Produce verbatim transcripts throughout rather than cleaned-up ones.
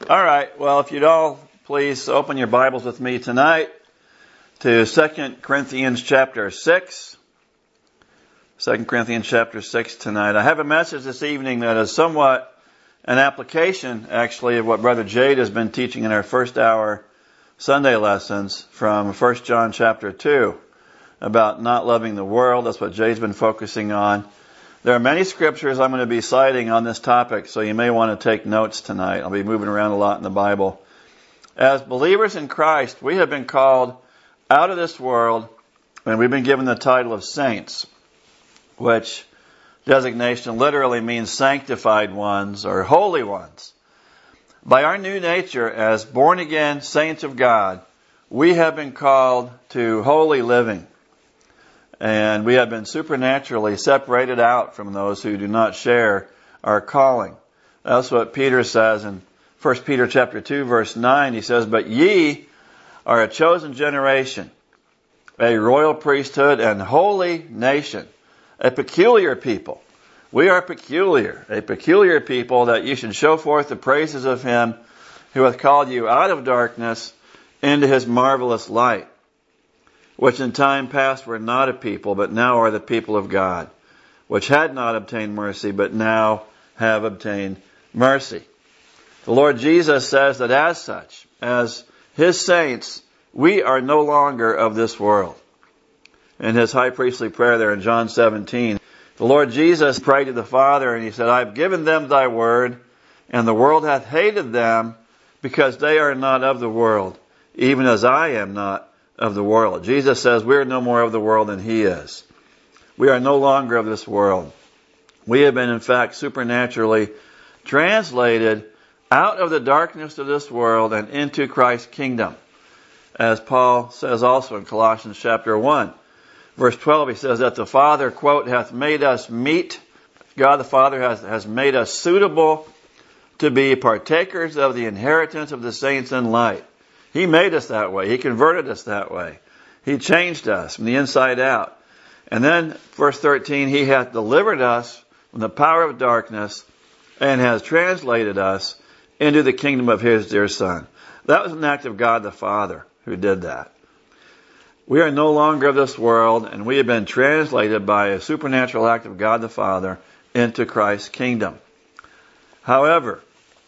All right, well, if you'd all please open your Bibles with me tonight to Second Corinthians chapter six. Second Corinthians chapter six tonight. I have a message this evening that is somewhat an application, actually, of what Brother Jade has been teaching in our first hour Sunday lessons from First John chapter two about not loving the world. That's what Jade's been focusing on. There are many scriptures I'm going to be citing on this topic, so you may want to take notes tonight. I'll be moving around a lot in the Bible. As believers in Christ, we have been called out of this world, and we've been given the title of saints, which designation literally means sanctified ones or holy ones. By our new nature as born-again saints of God, we have been called to holy living. And we have been supernaturally separated out from those who do not share our calling. That's what Peter says in First Peter chapter two, verse nine. He says, "But ye are a chosen generation, a royal priesthood, and holy nation, a peculiar people." We are peculiar, a peculiar people, that you should show forth the praises of Him who hath called you out of darkness into His marvelous light, which in time past were not a people, but now are the people of God, which had not obtained mercy, but now have obtained mercy. The Lord Jesus says that as such, as His saints, we are no longer of this world. In His high priestly prayer there in John seventeen, the Lord Jesus prayed to the Father, and He said, "I have given them thy word, and the world hath hated them, because they are not of the world, even as I am not of the world." Jesus says we are no more of the world than He is. We are no longer of this world. We have been, in fact, supernaturally translated out of the darkness of this world and into Christ's kingdom. As Paul says also in Colossians chapter one, verse twelve, he says that the Father, quote, hath made us meet, God the Father has, has made us suitable to be partakers of the inheritance of the saints in light. He made us that way. He converted us that way. He changed us from the inside out. And then, verse thirteen, He hath delivered us from the power of darkness and has translated us into the kingdom of His dear Son. That was an act of God the Father who did that. We are no longer of this world, and we have been translated by a supernatural act of God the Father into Christ's kingdom. However,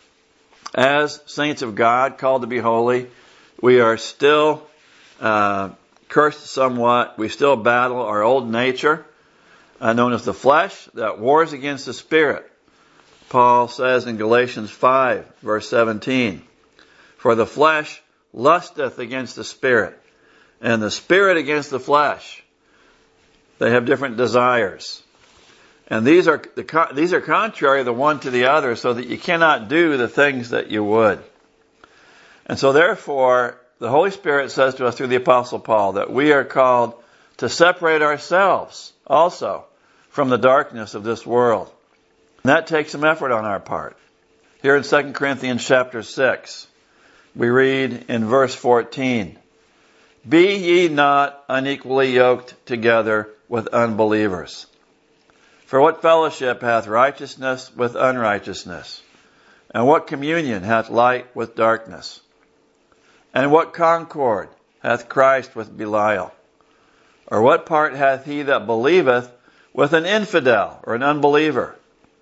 as saints of God, called to be holy, we are still uh, cursed somewhat. We still battle our old nature, uh, known as the flesh, that wars against the Spirit. Paul says in Galatians five, verse seventeen, "For the flesh lusteth against the Spirit, and the Spirit against the flesh." They have different desires. And these are the, these are contrary the one to the other, so that you cannot do the things that you would. And so therefore, the Holy Spirit says to us through the Apostle Paul that we are called to separate ourselves also from the darkness of this world. And that takes some effort on our part. Here in Second Corinthians chapter six, we read in verse fourteen, "Be ye not unequally yoked together with unbelievers. For what fellowship hath righteousness with unrighteousness? And what communion hath light with darkness? And what concord hath Christ with Belial? Or what part hath he that believeth with an infidel or an unbeliever?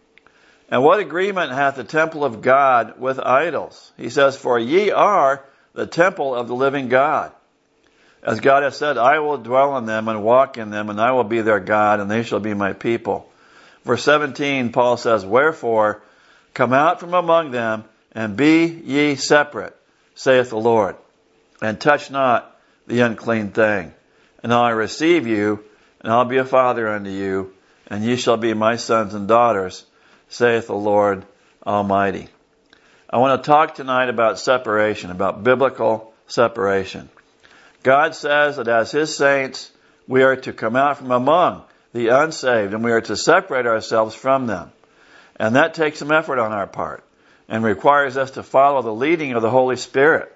And what agreement hath the temple of God with idols?" He says, "For ye are the temple of the living God. As God hath said, I will dwell in them and walk in them, and I will be their God, and they shall be my people." Verse seventeen, Paul says, "Wherefore, come out from among them, and be ye separate, saith the Lord, and touch not the unclean thing. And I'll receive you, and I'll be a father unto you, and ye shall be my sons and daughters, saith the Lord Almighty." I want to talk tonight about separation, about biblical separation. God says that as His saints, we are to come out from among the unsaved, and we are to separate ourselves from them. And that takes some effort on our part, and requires us to follow the leading of the Holy Spirit.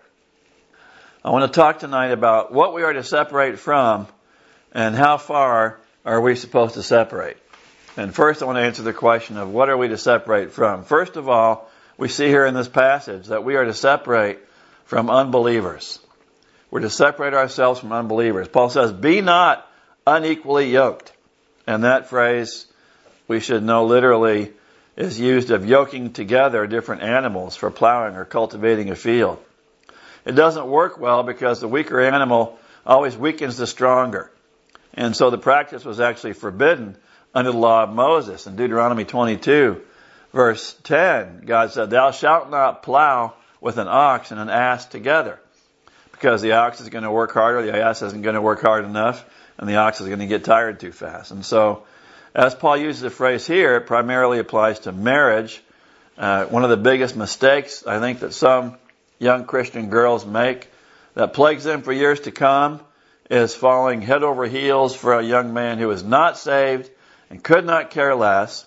I want to talk tonight about what we are to separate from, and how far are we supposed to separate. And first I want to answer the question of what are we to separate from. First of all, we see here in this passage that we are to separate from unbelievers. We're to separate ourselves from unbelievers. Paul says, be not unequally yoked. And that phrase, we should know literally, is used of yoking together different animals for plowing or cultivating a field. It doesn't work well because the weaker animal always weakens the stronger. And so the practice was actually forbidden under the law of Moses. In Deuteronomy twenty-two, verse ten, God said, thou shalt not plow with an ox and an ass together, because the ox is going to work harder, the ass isn't going to work hard enough, and the ox is going to get tired too fast. And so, as Paul uses the phrase here, it primarily applies to marriage. Uh, one of the biggest mistakes I think that some young Christian girls make that plagues them for years to come is falling head over heels for a young man who is not saved and could not care less.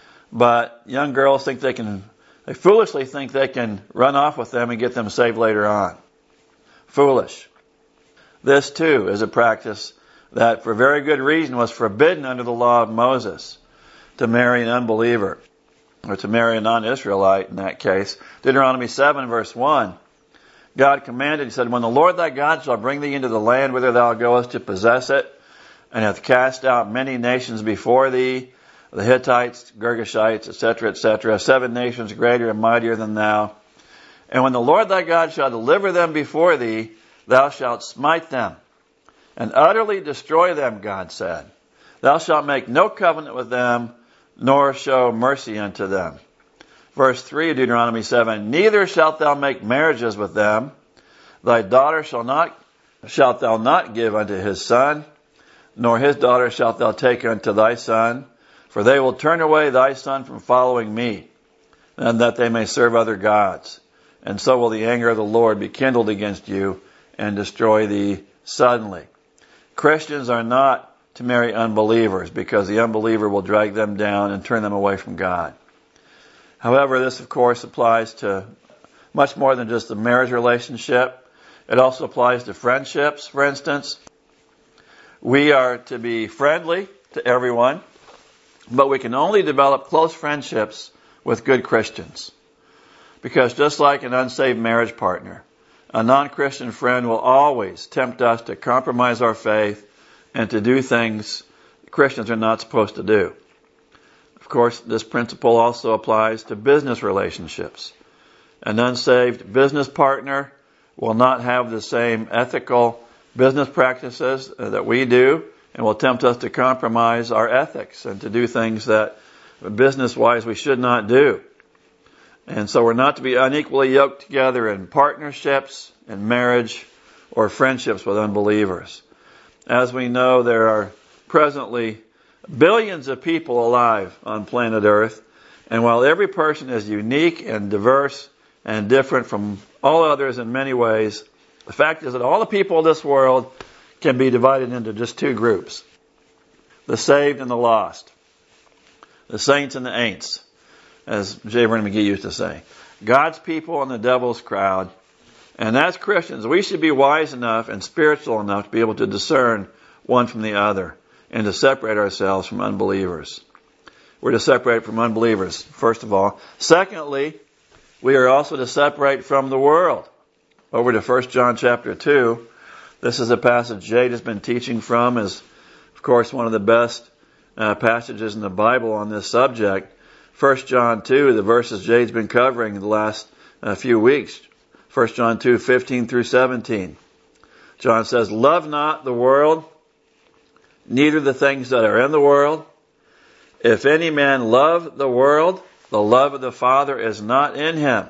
But young girls think they can, they foolishly think they can run off with them and get them saved later on. Foolish. This too is a practice that for very good reason was forbidden under the law of Moses, to marry an unbeliever, or to marry a non-Israelite in that case. Deuteronomy seven verse one, God commanded, he said, when the Lord thy God shall bring thee into the land whither thou goest to possess it, and hath cast out many nations before thee, the Hittites, Girgashites, et cetera, et cetera, seven nations greater and mightier than thou. And when the Lord thy God shall deliver them before thee, thou shalt smite them, and utterly destroy them, God said. Thou shalt make no covenant with them, nor show mercy unto them. Verse three of Deuteronomy seven, neither shalt thou make marriages with them. Thy daughter shall not, shalt thou not give unto his son, nor his daughter shalt thou take unto thy son, for they will turn away thy son from following me, and that they may serve other gods. And so will the anger of the Lord be kindled against you, and destroy thee suddenly. Christians are not to marry unbelievers, because the unbeliever will drag them down and turn them away from God. However, this of course applies to much more than just the marriage relationship. It also applies to friendships. For instance, we are to be friendly to everyone, but we can only develop close friendships with good Christians. Because just like an unsaved marriage partner, a non-Christian friend will always tempt us to compromise our faith and to do things Christians are not supposed to do. Of course, this principle also applies to business relationships. An unsaved business partner will not have the same ethical business practices that we do, and will tempt us to compromise our ethics and to do things that business-wise we should not do. And so we're not to be unequally yoked together in partnerships, in marriage, or friendships with unbelievers. As we know, there are presently billions of people alive on planet Earth, and while every person is unique and diverse and different from all others in many ways, the fact is that all the people of this world can be divided into just two groups: the saved and the lost, the saints and the ain'ts, as J. Vernon McGee used to say. God's people and the devil's crowd. And as Christians, we should be wise enough and spiritual enough to be able to discern one from the other and to separate ourselves from unbelievers. We're to separate from unbelievers, first of all. Secondly, we are also to separate from the world. Over to First John chapter two. This is a passage Jade has been teaching from, is, of course, one of the best uh, passages in the Bible on this subject. First John two, the verses Jade's been covering the last uh, few weeks. First John two, fifteen through seventeen. John says, love not the world, neither the things that are in the world. If any man love the world, the love of the Father is not in him.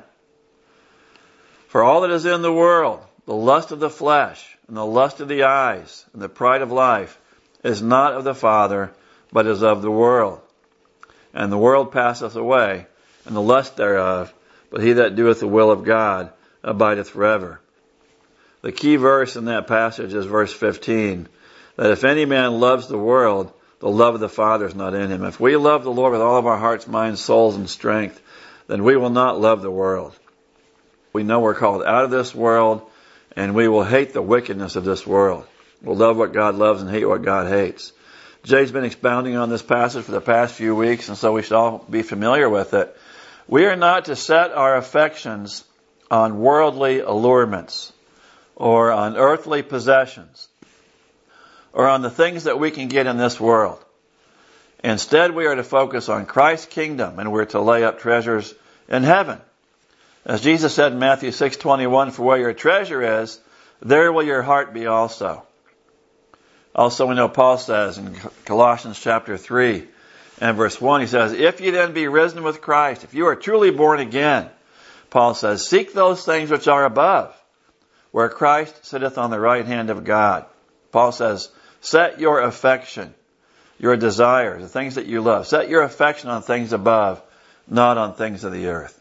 For all that is in the world, the lust of the flesh, and the lust of the eyes, and the pride of life, is not of the Father, but is of the world. And the world passeth away, and the lust thereof, but he that doeth the will of God abideth forever. The key verse in that passage is verse fifteen, that if any man loves the world, the love of the Father is not in him. If we love the Lord with all of our hearts, minds, souls, and strength, then we will not love the world. We know we're called out of this world, and we will hate the wickedness of this world. We'll love what God loves and hate what God hates. Jay's been expounding on this passage for the past few weeks, and so we should all be familiar with it. We are not to set our affections on worldly allurements or on earthly possessions or on the things that we can get in this world. Instead, we are to focus on Christ's kingdom, and we're to lay up treasures in heaven. As Jesus said in Matthew six twenty-one, "For where your treasure is, there will your heart be also." Also, we know Paul says in Colossians chapter three and verse one, he says, "If you then be risen with Christ," if you are truly born again, Paul says, "seek those things which are above, where Christ sitteth on the right hand of God." Paul says, set your affection, your desires, the things that you love, set your affection on things above, not on things of the earth.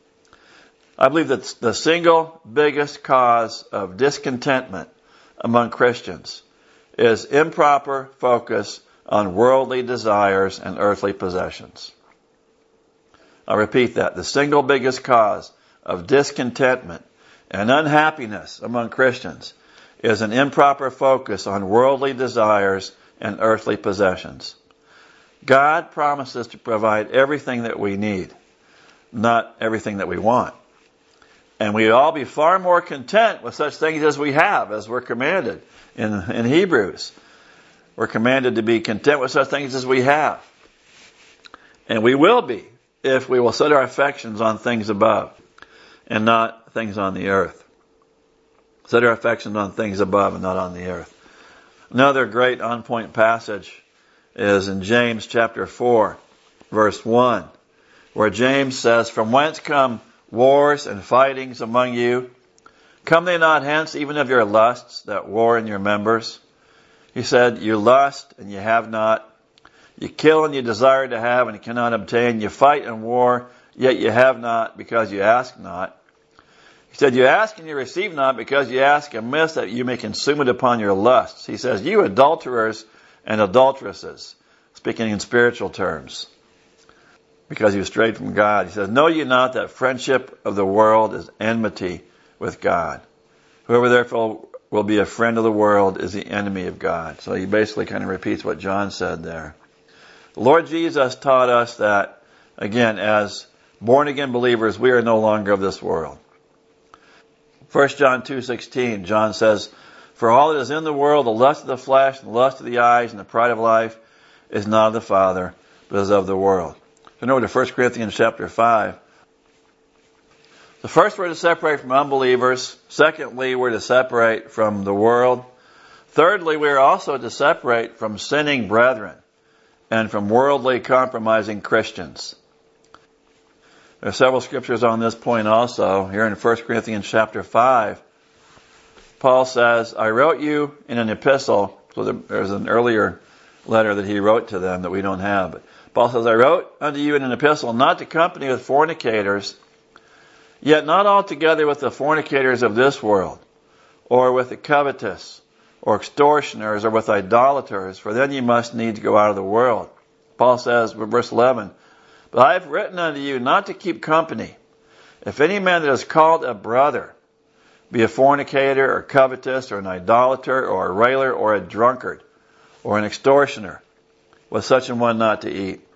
I believe that the single biggest cause of discontentment among Christians is improper focus on worldly desires and earthly possessions. I'll repeat that. The single biggest cause of discontentment and unhappiness among Christians is an improper focus on worldly desires and earthly possessions. God promises to provide everything that we need, not everything that we want. And we'd all be far more content with such things as we have, as we're commanded in, in Hebrews. We're commanded to be content with such things as we have. And we will be if we will set our affections on things above and not things on the earth. Set our affections on things above and not on the earth. Another great on-point passage is in James chapter four, verse one, where James says, "From whence come wars and fightings among you? Come they not hence even of your lusts that war in your members?" He said, "You lust and you have not. You kill and you desire to have and you cannot obtain. You fight and war, yet you have not because you ask not." He said, "You ask and you receive not because you ask amiss that you may consume it upon your lusts." He says, "You adulterers and adulteresses," speaking in spiritual terms, because you strayed from God. He says, "Know ye not that friendship of the world is enmity with God? Whoever therefore will be a friend of the world is the enemy of God." So he basically kind of repeats what John said there. The Lord Jesus taught us that, again, as born-again believers, we are no longer of this world. First John two sixteen, John says, "For all that is in the world, the lust of the flesh, and the lust of the eyes, and the pride of life, is not of the Father, but is of the world." Turn over to First Corinthians chapter five. So first, we're to separate from unbelievers. Secondly, we're to separate from the world. Thirdly, we are also to separate from sinning brethren and from worldly compromising Christians. There are several scriptures on this point also. Here in First Corinthians chapter five, Paul says, "I wrote you in an epistle." So there's an earlier letter that he wrote to them that we don't have. But Paul says, "I wrote unto you in an epistle not to company with fornicators, yet not altogether with the fornicators of this world, or with the covetous, or extortioners, or with idolaters, for then ye must needs go out of the world." Paul says, verse eleven, "But I have written unto you not to keep company. If any man that is called a brother be a fornicator, or covetous, or an idolater, or a railer, or a drunkard, or an extortioner, with such an one not to eat.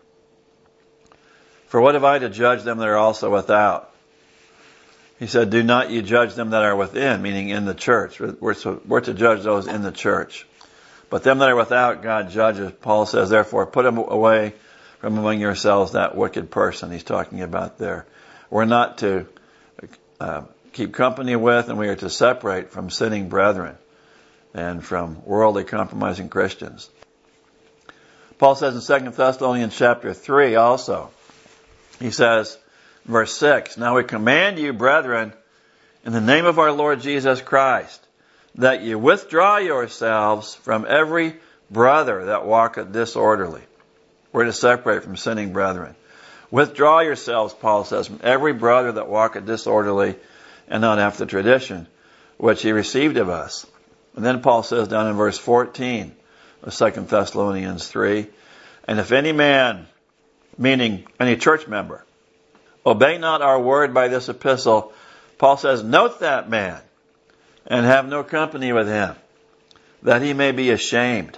For what have I to judge them that are also without?" He said, "Do not ye judge them that are within," meaning in the church. We're to, we're to judge those in the church. "But them that are without, God judges." Paul says, "Therefore, put them away from among yourselves, that wicked person." He's talking about there. We're not to uh, keep company with, and we are to separate from sinning brethren and from worldly compromising Christians. Paul says in Second Thessalonians chapter three also, he says, verse six, "Now we command you, brethren, in the name of our Lord Jesus Christ, that ye withdraw yourselves from every brother that walketh disorderly." We're to separate from sinning brethren. Withdraw yourselves, Paul says, from every brother that walketh disorderly and not after tradition, which he received of us. And then Paul says down in verse fourteen of Second Thessalonians three, "And if any man," meaning any church member, "obey not our word by this epistle," Paul says, "note that man, and have no company with him, that he may be ashamed."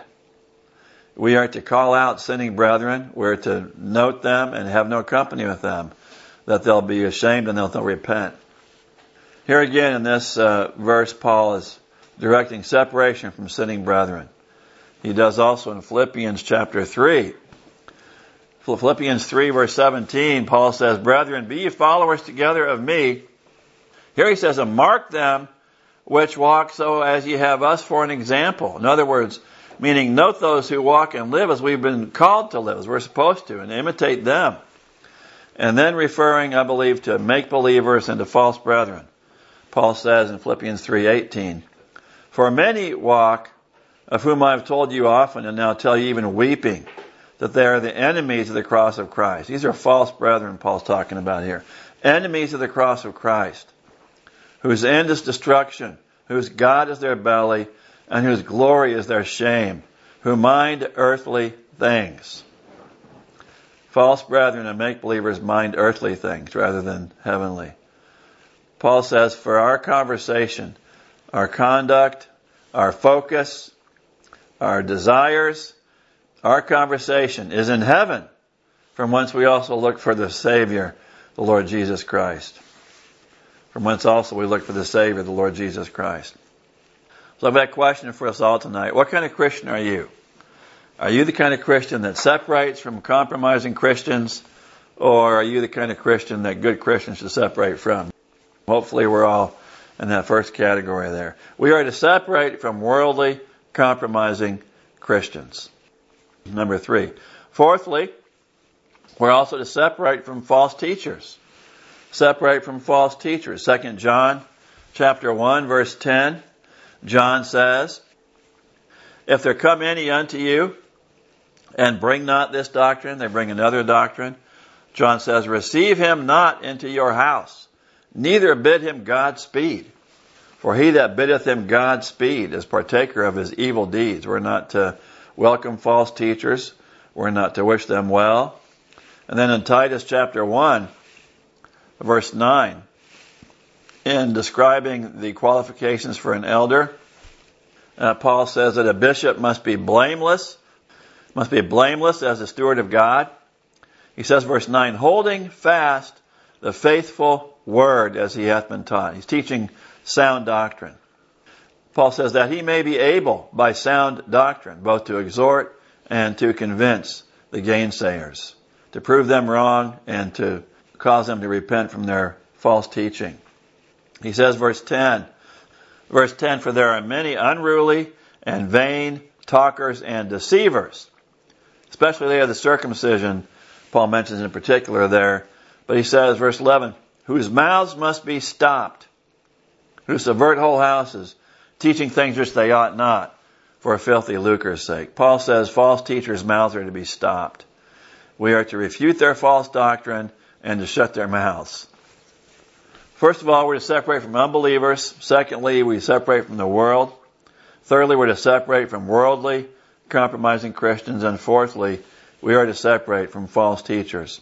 We are to call out sinning brethren. We're to note them and have no company with them. that they'll be ashamed and they'll, they'll repent. Here again in this uh, verse, Paul is directing separation from sinning brethren. He does also in Philippians chapter three. Philippians three verse seventeen, Paul says, "Brethren, be ye followers together of me." Here he says, "And mark them which walk so as ye have us for an example." In other words, meaning note those who walk and live as we've been called to live, as we're supposed to, and imitate them. And then referring, I believe, to make-believers and to false brethren. Paul says in Philippians three eighteen, "For many walk, of whom I have told you often, and now tell you even weeping, that they are the enemies of the cross of Christ." These are false brethren Paul's talking about here. Enemies of the cross of Christ, whose end is destruction, whose God is their belly, and whose glory is their shame, who mind earthly things. False brethren and make-believers mind earthly things rather than heavenly. Paul says, for our conversation, our conduct, our focus, our desires, our conversation is in heaven, from whence we also look for the Savior, the Lord Jesus Christ. From whence also we look for the Savior, the Lord Jesus Christ. So I've got a question for us all tonight. What kind of Christian are you? Are you the kind of Christian that separates from compromising Christians? Or are you the kind of Christian that good Christians should separate from? Hopefully we're all in that first category there. We are to separate from worldly, compromising Christians. Number three. Fourthly, we're also to separate from false teachers. Separate from false teachers. Second John chapter one, verse ten. John says, "If there come any unto you, and bring not this doctrine," they bring another doctrine. John says, "Receive him not into your house, neither bid him Godspeed. For he that biddeth him Godspeed is partaker of his evil deeds." We're not to welcome false teachers. We're not to wish them well. And then in Titus chapter one, verse nine, in describing the qualifications for an elder, uh, Paul says that a bishop must be blameless, must be blameless as a steward of God. He says, verse nine, "Holding fast the faithful word as he hath been taught." He's teaching sound doctrine. Paul says that he may be able by sound doctrine both to exhort and to convince the gainsayers, to prove them wrong and to cause them to repent from their false teaching. He says, verse ten, verse ten, "For there are many unruly and vain talkers and deceivers," especially they of the circumcision, Paul mentions in particular there. But he says, verse eleven, "Whose mouths must be stopped, who subvert whole houses, teaching things which they ought not, for a filthy lucre's sake." Paul says false teachers' mouths are to be stopped. We are to refute their false doctrine and to shut their mouths. First of all, we're to separate from unbelievers. Secondly, we separate from the world. Thirdly, we're to separate from worldly, compromising Christians. And fourthly, we are to separate from false teachers.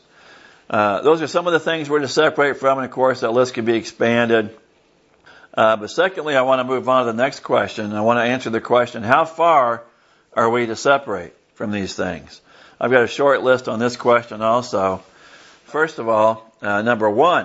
Uh, those are some of the things we're to separate from, and of course that list could be expanded. Uh, but secondly, I want to move on to the next question. I want to answer the question, how far are we to separate from these things? I've got a short list on this question also. First of all, uh, number one,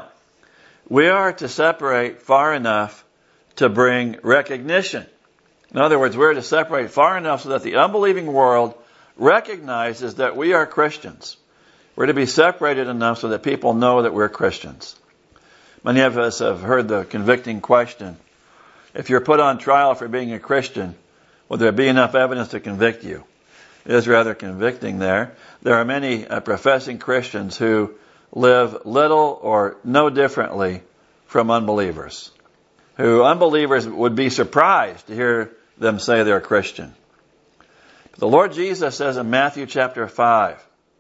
we are to separate far enough to bring recognition. In other words, we're to separate far enough so that the unbelieving world recognizes that we are Christians. We're to be separated enough so that people know that we're Christians. Many of us have heard the convicting question, if you're put on trial for being a Christian, will there be enough evidence to convict you? It is rather convicting there. There are many uh, professing Christians who live little or no differently from unbelievers, who unbelievers would be surprised to hear them say they're Christian. But the Lord Jesus says in Matthew chapter five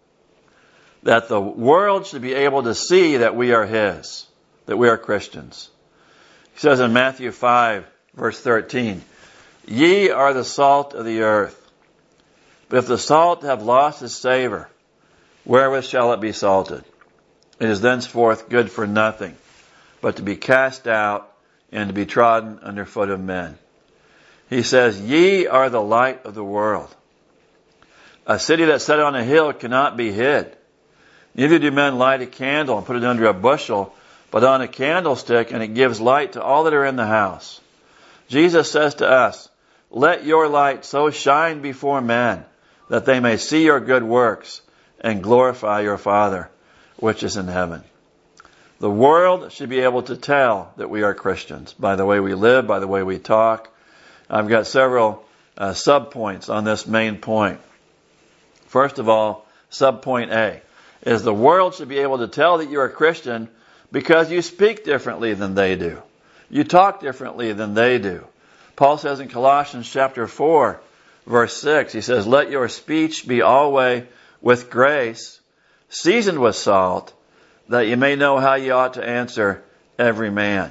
that the world should be able to see that we are His, that we are Christians. He says in Matthew five, verse thirteen, "Ye are the salt of the earth. But if the salt have lost its savor, wherewith shall it be salted? It is thenceforth good for nothing, but to be cast out and to be trodden under foot of men." He says, "Ye are the light of the world. A city that set on a hill cannot be hid. Neither do men light a candle and put it under a bushel, but on a candlestick, and it gives light to all that are in the house. Jesus says to us, let your light so shine before men that they may see your good works and glorify your Father, which is in heaven. The world should be able to tell that we are Christians by the way we live, by the way we talk. I've got several uh, sub-points on this main point. First of all, sub-point A is the world should be able to tell that you're a Christian because you speak differently than they do. You talk differently than they do. Paul says in Colossians chapter four, verse six, he says, let your speech be always with grace, seasoned with salt, that you may know how you ought to answer every man.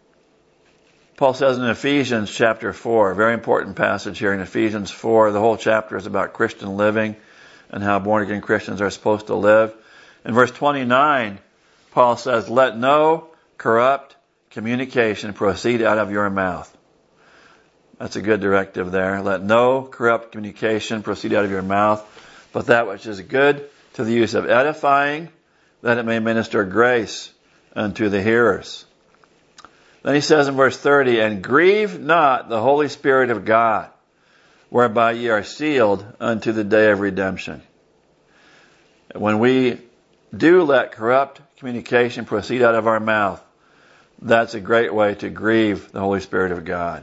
Paul says in Ephesians chapter four, a very important passage here in Ephesians four, the whole chapter is about Christian living and how born-again Christians are supposed to live. In verse twenty-nine, Paul says, let no corrupt communication proceed out of your mouth. That's a good directive there. Let no corrupt communication proceed out of your mouth, but that which is good to the use of edifying, that it may minister grace unto the hearers. Then he says in verse thirty, and grieve not the Holy Spirit of God, whereby ye are sealed unto the day of redemption. When we do let corrupt communication proceed out of our mouth, that's a great way to grieve the Holy Spirit of God.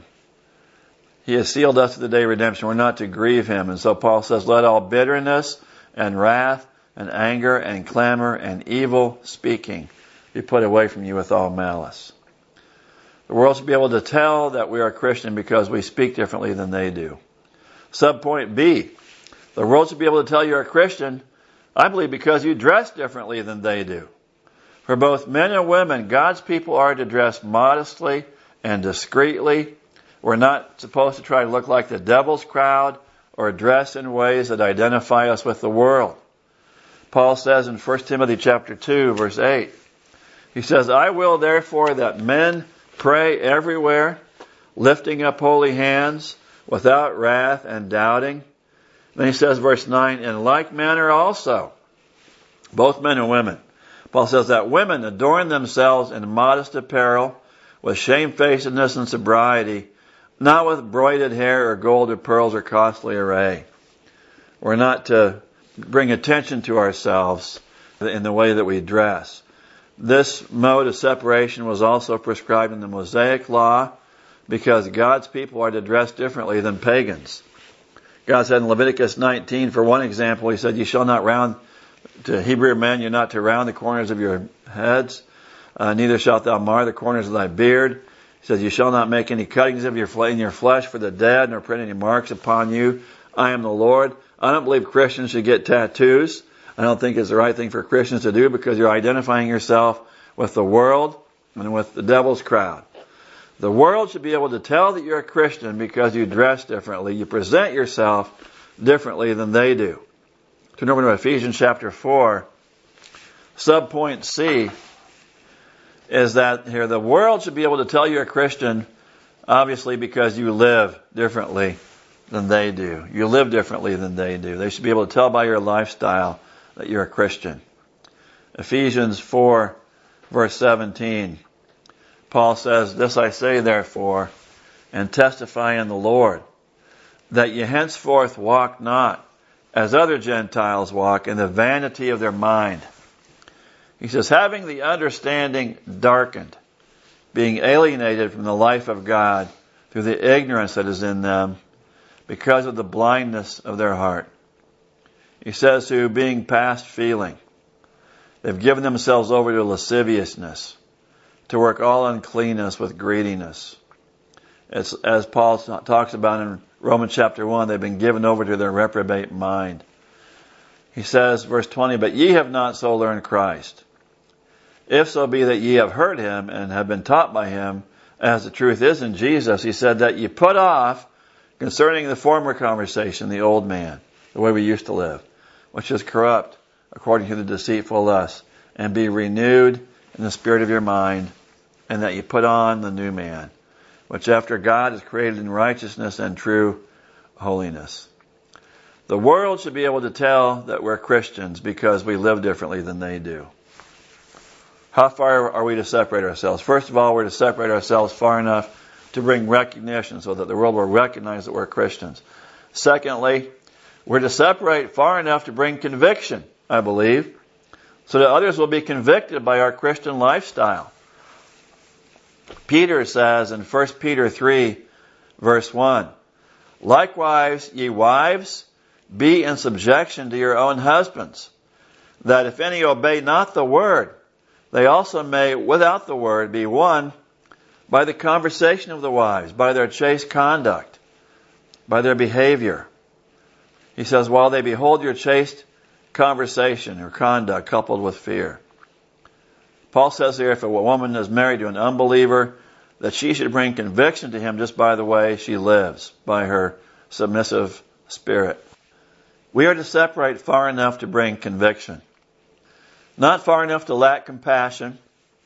He has sealed us to the day of redemption. We're not to grieve Him. And so Paul says, let all bitterness and wrath and anger and clamor and evil speaking be put away from you with all malice. The world should be able to tell that we are Christian because we speak differently than they do. Subpoint B, the world should be able to tell you're a Christian, I believe, because you dress differently than they do. For both men and women, God's people are to dress modestly and discreetly. We're not supposed to try to look like the devil's crowd or dress in ways that identify us with the world. Paul says in First Timothy chapter two, verse eight, he says, I will therefore that men pray everywhere, lifting up holy hands, without wrath and doubting. Then he says, verse nine, in like manner also, both men and women. Paul says that women adorn themselves in modest apparel, with shamefacedness and sobriety, not with broided hair or gold or pearls or costly array. We're not to bring attention to ourselves in the way that we dress. This mode of separation was also prescribed in the Mosaic Law because God's people are to dress differently than pagans. God said in Leviticus nineteen, for one example, He said, you shall not round, to Hebrew men, you're not to round the corners of your heads, uh, neither shalt thou mar the corners of thy beard. He says, you shall not make any cuttings of your fle- in your flesh for the dead, nor print any marks upon you. I am the Lord. I don't believe Christians should get tattoos. I don't think it's the right thing for Christians to do because you're identifying yourself with the world and with the devil's crowd. The world should be able to tell that you're a Christian because you dress differently. You present yourself differently than they do. Turn over to Ephesians chapter four. Subpoint C is that here the world should be able to tell you're a Christian, obviously because you live differently than they do. You live differently than they do. They should be able to tell by your lifestyle that you're a Christian. Ephesians four, verse seventeen. Paul says, this I say therefore, and testify in the Lord, that ye henceforth walk not as other Gentiles walk in the vanity of their mind. He says, having the understanding darkened, being alienated from the life of God through the ignorance that is in them, because of the blindness of their heart. He says, who being past feeling, they've given themselves over to lasciviousness, to work all uncleanness with greediness. It's, as Paul talks about in Romans chapter one, they've been given over to their reprobate mind. He says, verse twenty, but ye have not so learned Christ. If so be that ye have heard Him and have been taught by Him, as the truth is in Jesus, he said that ye put off concerning the former conversation, the old man, the way we used to live, which is corrupt according to the deceitful lust, and be renewed in the spirit of your mind, and that you put on the new man, which after God is created in righteousness and true holiness. The world should be able to tell that we're Christians because we live differently than they do. How far are we to separate ourselves? First of all, we're to separate ourselves far enough to bring recognition so that the world will recognize that we're Christians. Secondly, we're to separate far enough to bring conviction, I believe, so that others will be convicted by our Christian lifestyle. Peter says in First Peter three, verse one, "Likewise, ye wives, be in subjection to your own husbands, that if any obey not the word, they also may, without the word, be won by the conversation of the wives, by their chaste conduct, by their behavior." He says, while they behold your chaste conversation or conduct coupled with fear. Paul says here, if a woman is married to an unbeliever, that she should bring conviction to him just by the way she lives, by her submissive spirit. We are to separate far enough to bring conviction. Not far enough to lack compassion,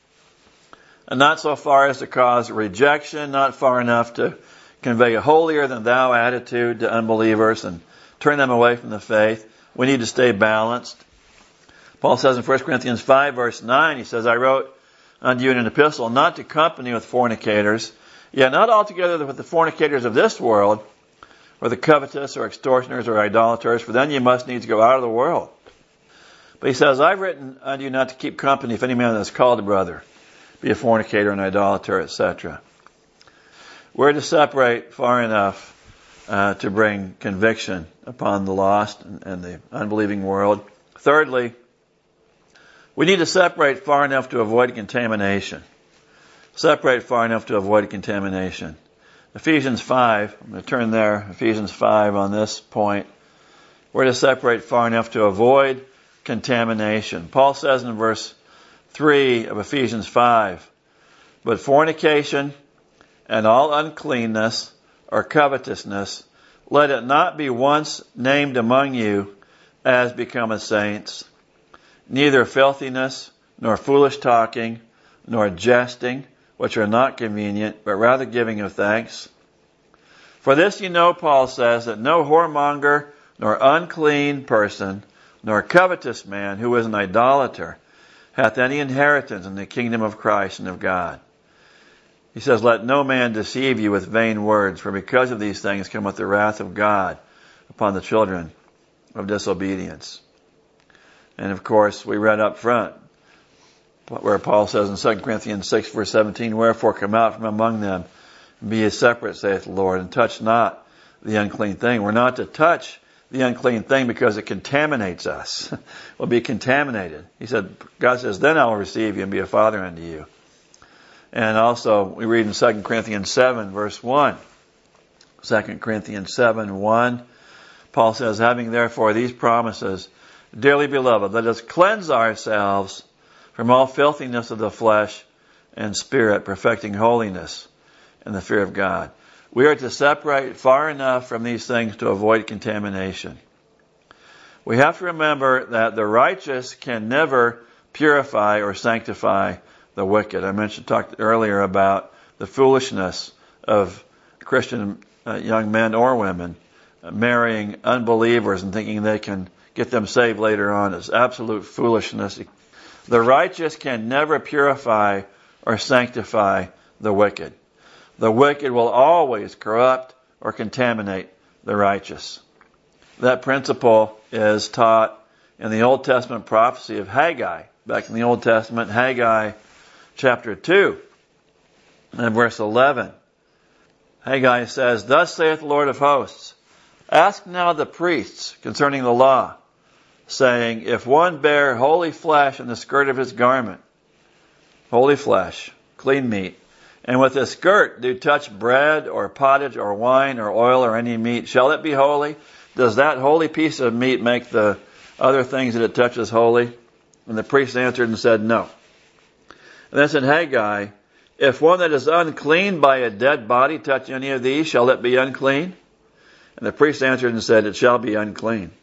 and not so far as to cause rejection, not far enough to convey a holier than thou attitude to unbelievers and turn them away from the faith. We need to stay balanced. Paul says in First Corinthians five, verse nine, he says, "I wrote unto you in an epistle not to company with fornicators, yet not altogether with the fornicators of this world, or the covetous, or extortioners, or idolaters, for then you must needs go out of the world." But he says, "I've written unto you not to keep company if any man that is called a brother be a fornicator, an idolater, et cetera" We're to separate far enough uh, to bring conviction upon the lost and, and the unbelieving world. Thirdly, we need to separate far enough to avoid contamination. Separate far enough to avoid contamination. Ephesians five, I'm going to turn there, Ephesians five on this point. We're to separate far enough to avoid contamination. Paul says in verse three of Ephesians five, "But fornication and all uncleanness or covetousness, let it not be once named among you as becometh saints, neither filthiness, nor foolish talking, nor jesting, which are not convenient, but rather giving of thanks. For this you know," Paul says, "that no whoremonger, nor unclean person, nor covetous man who is an idolater, hath any inheritance in the kingdom of Christ and of God." He says, "Let no man deceive you with vain words, for because of these things cometh the wrath of God upon the children of disobedience." And of course, we read up front where Paul says in Second Corinthians six, verse seventeen, "Wherefore come out from among them, and be ye separate, saith the Lord, and touch not the unclean thing." We're not to touch the unclean thing because it contaminates us. We'll be contaminated. He said, God says, "Then I will receive you and be a father unto you." And also, we read in Second Corinthians seven, verse one. Second Corinthians seven, one. Paul says, "Having therefore these promises, dearly beloved, let us cleanse ourselves from all filthiness of the flesh and spirit, perfecting holiness in the fear of God." We are to separate far enough from these things to avoid contamination. We have to remember that the righteous can never purify or sanctify the wicked. I mentioned, talked earlier about the foolishness of Christian uh, young men or women uh, marrying unbelievers and thinking they can get them saved later on. It's absolute foolishness. The righteous can never purify or sanctify the wicked. The wicked will always corrupt or contaminate the righteous. That principle is taught in the Old Testament prophecy of Haggai. Back in the Old Testament, Haggai chapter two and verse eleven. Haggai says, "Thus saith the Lord of hosts, ask now the priests concerning the law, saying, if one bear holy flesh in the skirt of his garment," holy flesh, clean meat, "and with the skirt do touch bread or pottage or wine or oil or any meat, shall it be holy? Does that holy piece of meat make the other things that it touches holy?" And the priest answered and said, "No." And then said Haggai, "If one that is unclean by a dead body touch any of these, shall it be unclean?" And the priest answered and said, "It shall be unclean."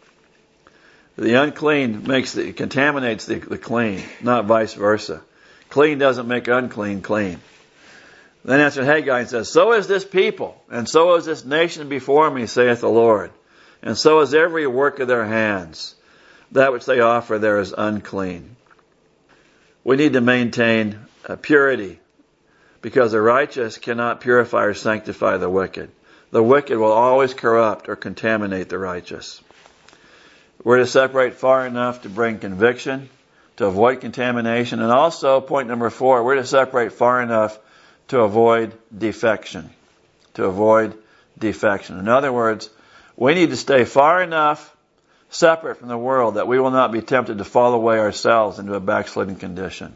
The unclean makes the, contaminates the, the clean, not vice versa. Clean doesn't make unclean clean. Then answered Haggai and says, "So is this people, and so is this nation before me, saith the Lord. And so is every work of their hands. That which they offer there is unclean. We need to maintain uh, purity, because the righteous cannot purify or sanctify the wicked. The wicked will always corrupt or contaminate the righteous. We're to separate far enough to bring conviction, to avoid contamination, and also, point number four, we're to separate far enough to avoid defection. To avoid defection. In other words, we need to stay far enough separate from the world that we will not be tempted to fall away ourselves into a backslidden condition,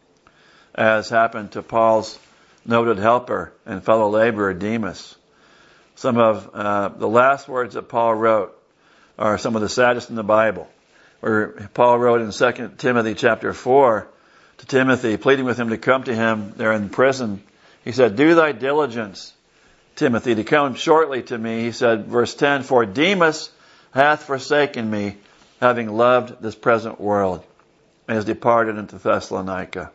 as happened to Paul's noted helper and fellow laborer Demas. Some of uh, the last words that Paul wrote are some of the saddest in the Bible, where Paul wrote in Second Timothy chapter four to Timothy, pleading with him to come to him there in prison. He said, "Do thy diligence, Timothy, to come shortly to me." He said, verse ten, "For Demas hath forsaken me, having loved this present world, and is departed into Thessalonica."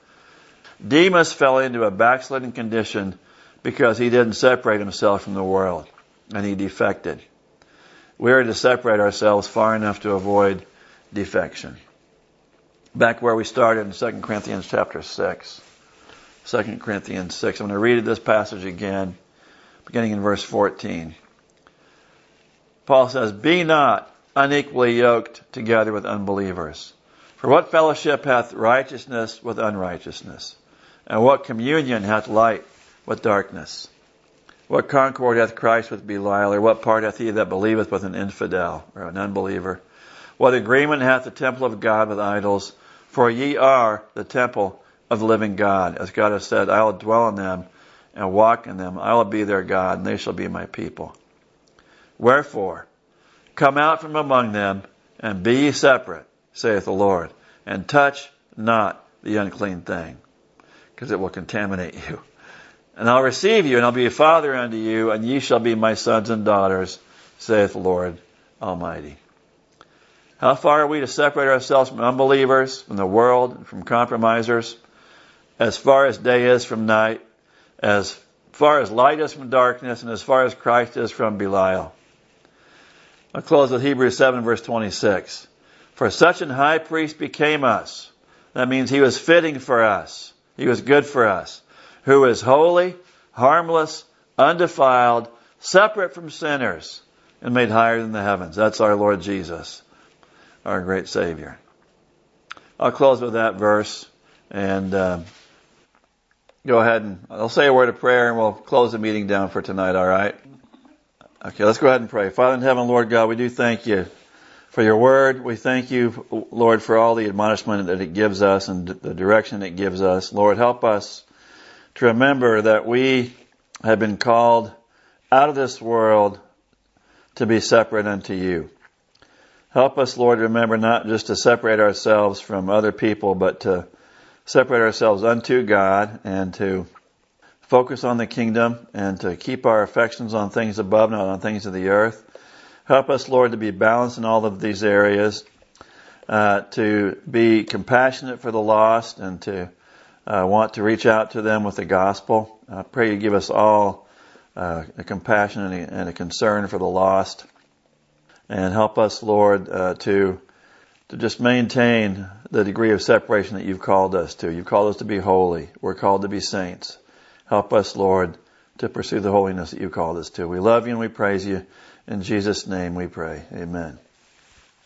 Demas fell into a backslidden condition because he didn't separate himself from the world, and he defected. We are to separate ourselves far enough to avoid defection. Back where we started in Second Corinthians chapter six. Second Corinthians six. I'm going to read this passage again, beginning in verse fourteen. Paul says, "Be not unequally yoked together with unbelievers. For what fellowship hath righteousness with unrighteousness? And what communion hath light with darkness? What concord hath Christ with Belial? Or what part hath he that believeth with an infidel," or an unbeliever? "What agreement hath the temple of God with idols? For ye are the temple of the living God. As God has said, I will dwell in them and walk in them. I will be their God, and they shall be my people. Wherefore, come out from among them, and be ye separate, saith the Lord, and touch not the unclean thing, because it will contaminate you. And I'll receive you, and I'll be a father unto you, and ye shall be my sons and daughters, saith the Lord Almighty." How far are we to separate ourselves from unbelievers, from the world, from compromisers? As far as day is from night, as far as light is from darkness, and as far as Christ is from Belial. I'll close with Hebrews seven, verse twenty-six. "For such an high priest became us." That means he was fitting for us. He was good for us. "Who is holy, harmless, undefiled, separate from sinners, and made higher than the heavens." That's our Lord Jesus, our great Savior. I'll close with that verse and uh, go ahead and I'll say a word of prayer and we'll close the meeting down for tonight, all right? Okay, let's go ahead and pray. Father in heaven, Lord God, we do thank you for your word. We thank you, Lord, for all the admonishment that it gives us and the direction it gives us. Lord, help us to remember that we have been called out of this world to be separate unto you. Help us, Lord, remember not just to separate ourselves from other people, but to separate ourselves unto God and to focus on the kingdom and to keep our affections on things above, not on things of the earth. Help us, Lord, to be balanced in all of these areas, uh, to be compassionate for the lost and to uh, want to reach out to them with the gospel. I pray you give us all uh, a compassion and a, and a concern for the lost. And help us, Lord, uh, to to just maintain the degree of separation that you've called us to. You've called us to be holy. We're called to be saints. Help us, Lord, to pursue the holiness that you called us to. We love you and we praise you. In Jesus' name we pray. Amen.